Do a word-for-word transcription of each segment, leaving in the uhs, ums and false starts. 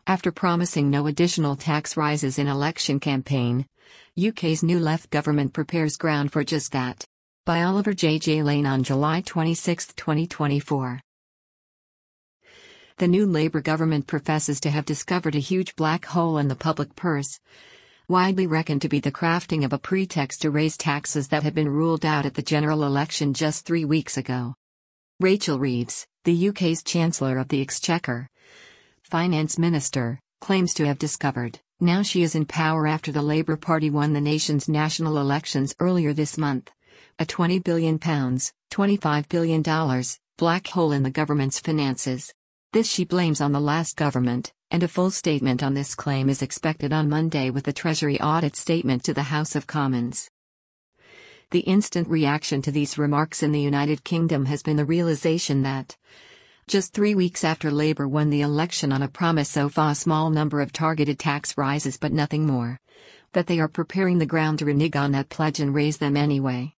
After promising no additional tax rises in election campaign, U K's new left government prepares ground for just that. By Oliver J. J. Lane on July twenty-sixth, twenty twenty-four. The new Labour government professes to have discovered a huge black hole in the public purse, widely reckoned to be the crafting of a pretext to raise taxes that had been ruled out at the general election just three weeks ago. Rachel Reeves, the U K's Chancellor of the Exchequer, Finance Minister, claims to have discovered, now she is in power after the Labour Party won the nation's national elections earlier this month, a twenty billion pounds, twenty-five billion dollars, black hole in the government's finances. This she blames on the last government, and a full statement on this claim is expected on Monday with the Treasury audit statement to the House of Commons. The instant reaction to these remarks in the United Kingdom has been the realization that, just three weeks after Labour won the election on a promise so far a small number of targeted tax rises but nothing more, that they are preparing the ground to renege on that pledge and raise them anyway.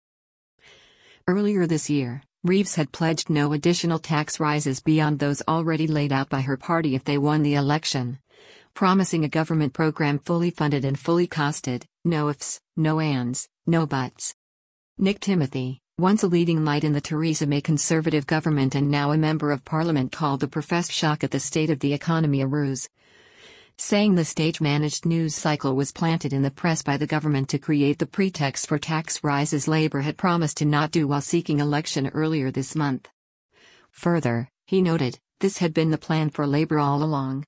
Earlier this year, Reeves had pledged no additional tax rises beyond those already laid out by her party if they won the election, promising a government program fully funded and fully costed, no ifs, no ands, no buts. Nick Timothy, once a leading light in the Theresa May Conservative government and now a member of Parliament, called the professed shock at the state of the economy a ruse, saying the stage-managed news cycle was planted in the press by the government to create the pretext for tax rises Labour had promised to not do while seeking election earlier this month. Further, he noted, this had been the plan for Labour all along,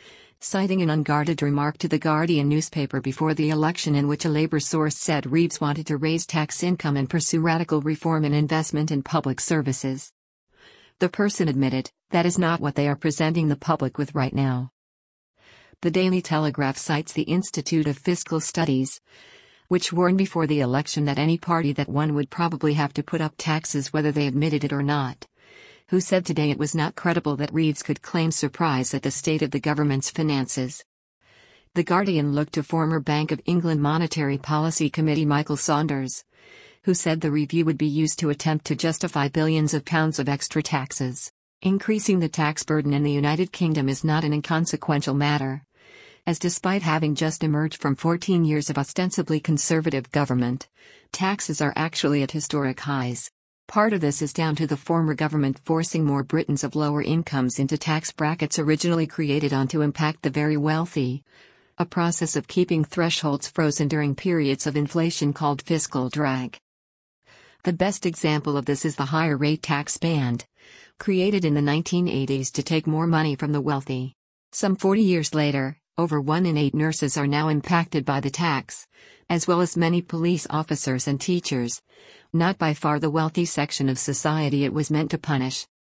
citing an unguarded remark to The Guardian newspaper before the election in which a Labour source said Reeves wanted to raise tax income and pursue radical reform and investment in public services. The person admitted, that is not what they are presenting the public with right now. The Daily Telegraph cites the Institute of Fiscal Studies, which warned before the election that any party that won would probably have to put up taxes whether they admitted it or not, who said today it was not credible that Reeves could claim surprise at the state of the government's finances. The Guardian looked to former Bank of England Monetary Policy Committee Michael Saunders, who said the review would be used to attempt to justify billions of pounds of extra taxes. Increasing the tax burden in the United Kingdom is not an inconsequential matter, as despite having just emerged from fourteen years of ostensibly conservative government, taxes are actually at historic highs. Part of this is down to the former government forcing more Britons of lower incomes into tax brackets originally created on to impact the very wealthy, a process of keeping thresholds frozen during periods of inflation called fiscal drag. The best example of this is the higher rate tax band, created in the nineteen eighties to take more money from the wealthy. Some forty years later, over one in eight nurses are now impacted by the tax, as well as many police officers and teachers, not by far the wealthy section of society it was meant to punish.